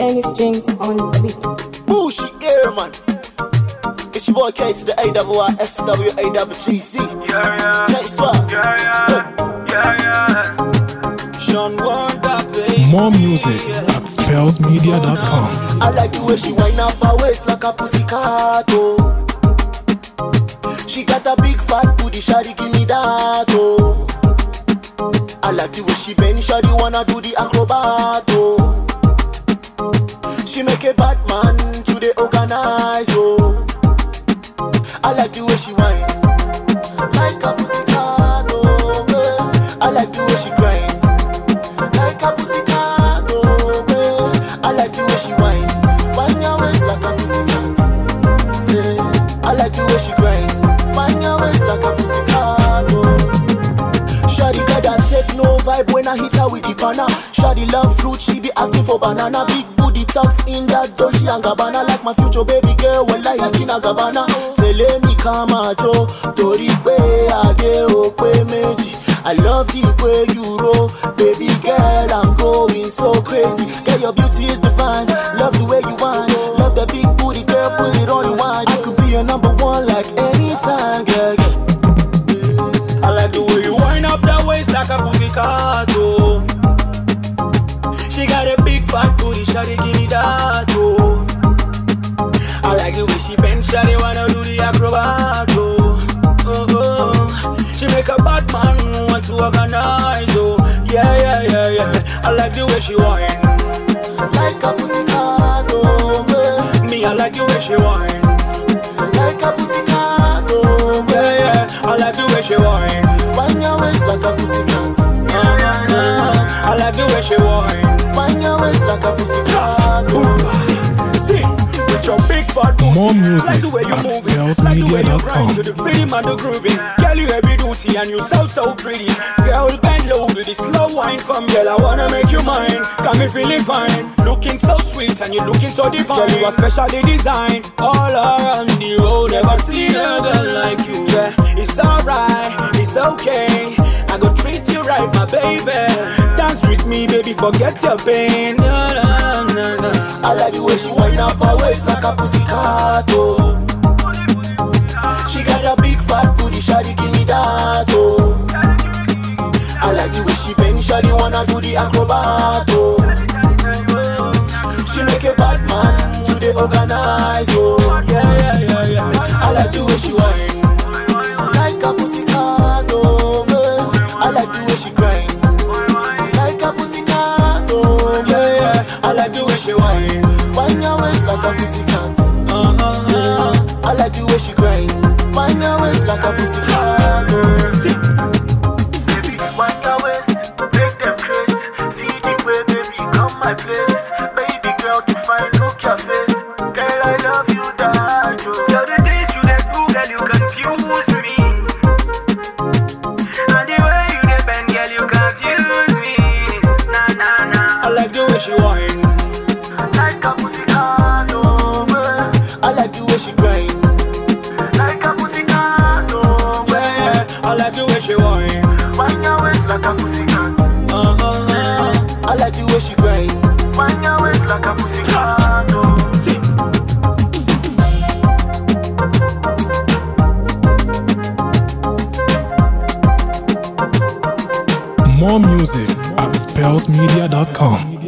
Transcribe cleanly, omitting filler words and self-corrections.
Any strings on the beat. Bushy ear, man. It's your boy K to the AWISWAWGZ. Take swap. Sean Wonder, baby. More music at spellsmedia.com. I like the way she wind up her waist like a pussycat, oh. She got a big fat booty, shawty give me that, oh. I like the way she bend, shawty wanna do the acrobat, oh. She make a bad man to the organize, oh. I like the way she whine, like a pussycat, oh, girl. I like the way she grind, like a pussycat, oh, girl. I like the way she whine your waist like a pussycat. Say, I like the way she grind, whine your waist like a pussycat, oh. Shawty got that take no vibe when I hit her with the banana. Shawty love fruit, she be asking for banana. Big booty talks in that Dolce & Gabbana. Like my future baby girl, well like Kina Gabbana. Tell me kama jo, tori pe age o pe meji. I love the way you roll, baby girl, I'm going so crazy. Girl, your beauty is divine, love the way you whine. Love that big booty girl, put it on rewind. I could be your number one like anytime, girl. I like the way you wind up that waist like a pussycat, oh. She got a big fat booty, shawty give me that, oh. I like the way she bend, shawty wanna do the acrobat, oh. Oh, oh. She make a bad man want to organize, oh. Yeah. I like the way she whine, like a pussycat, oh, girl. Me, I like the way she whine, like a pussycat, oh, girl. yeah. I like the way she whine, whine your waist like a pussycat. I like the way she whine, whine your waist like a pussycat, oh. See, with your big fat booty, More music like the way you at move it, like the way you spellsmedia.com. grind to the pretty man the grooving. Girl, you heavy duty and you so pretty. Girl, bend low to the slow wine from girl. I wanna make you mine, got me feeling fine. Looking so sweet and you looking so divine. Girl, you are specially designed. All around the road, never seen a girl like you. Yeah, it's alright, it's okay. I go treat you right, my baby. Dance with me, baby, forget your pain. No. I like the way she wind up her waist like a pussycat, oh. She got a big fat booty, shawty give me that, oh. I like the way she bend, shawty wanna do the acrobat, oh. She make a bad man to the organize, oh. Yeah. I like the way she whine, like a pussycat, oh, girl. I like the way she grind, like a pussycat, oh, girl. I like the way she whine your waist like a pussycat. I like the way she grind, whine your waist like a pussycat, oh. See, baby, whine your waist, make them craze. See the way, baby, come my place. Baby girl, to find look your face. Girl, I love you, that you. Girl, the things you dey do, girl, you confuse me. And the way you dey bend, girl, you confuse me. Nah. I like the way she whine, like a pussycat, oh, girl. I like the way she grind, like a pussycat, oh, girl. yeah. I like the way she whine, Whine your waist like a pussycat. I like the way she grind, whine your waist like a pussycat, oh. See. More music at spellsmedia.com.